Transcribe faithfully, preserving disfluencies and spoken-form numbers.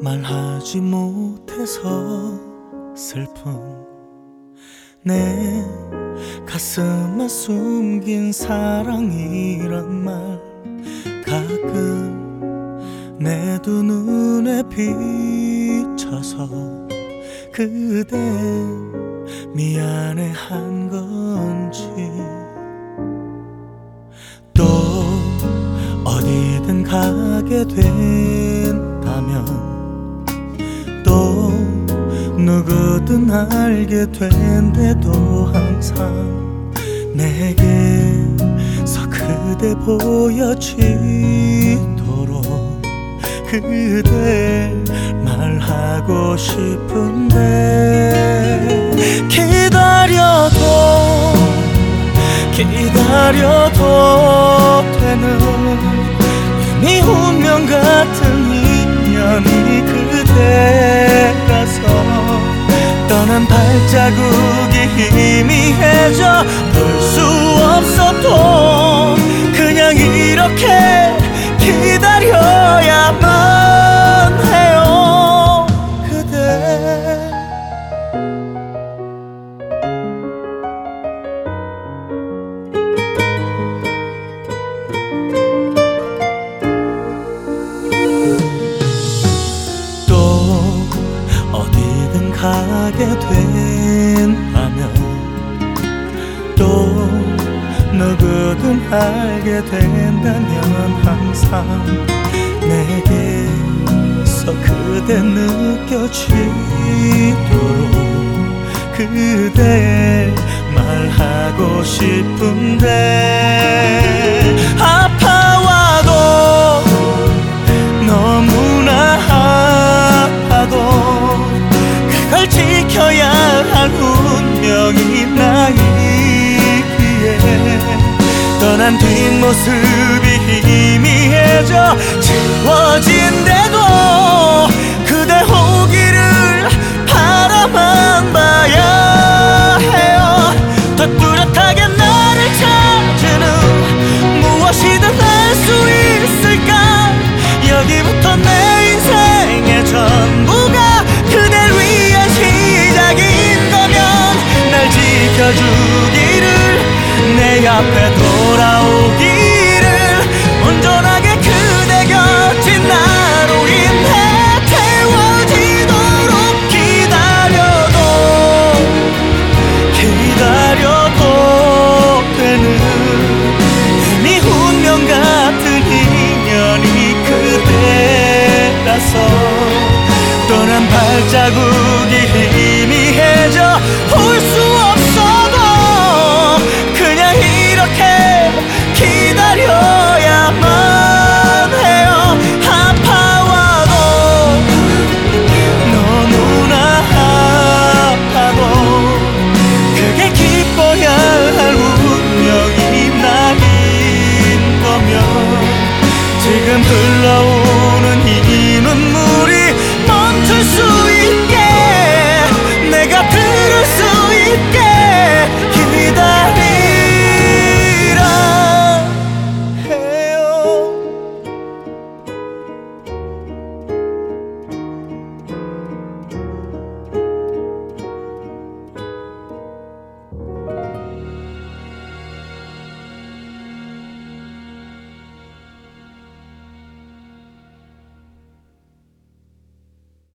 말하지 못해서 슬픈 내 가슴에 숨긴 사랑이란 말 가끔 내 두 눈에 비쳐서 그대 미안해한 건지 또 어디든 가게 된다면 또 누구든 알게 된데도 항상 내게서 그대 보여지도록 그대 말하고 싶은데 기다려도 기다려도 되는 이미 운명 같은 인연이 그대라서 떠난 발자국이 희미해져 볼 수 없어도 그냥 이렇게 기다려야만 해요 그대. 또 어디든 가게 된다면 또 누구든 알게 된다면 항상 내게서 그대 느껴지도록 그대 말하고 싶은데 아파와도 너무나 아파도 그걸 지켜야 할 운명이 나이기에 떠난 뒷모습이 희미해져 지워진대도 그대 오기를 바라만 봐야 해요. 더 뚜렷하게 나를 찾는 무엇이든 할 수 있을까. 여기부터 내 인생의 전부가 그댈 위한 시작인 거면 날 지켜주기를 내 앞에 돌아오기를 온전하게 그대 곁인 나로 인해 태워지도록 기다려도 기다려도 되는 이미 운명 같은 인연이 그대라서 떠난 발자국이